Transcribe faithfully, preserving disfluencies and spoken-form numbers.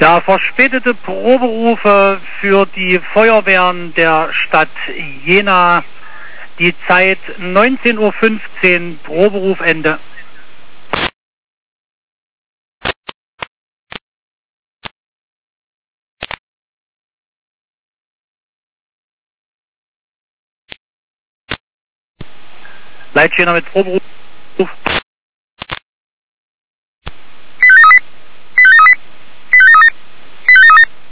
Ja, verspätete Proberufe für die Feuerwehren der Stadt Jena. Die Zeit neunzehn Uhr fünfzehn, Proberufende. Leitstehender mit Proberuf.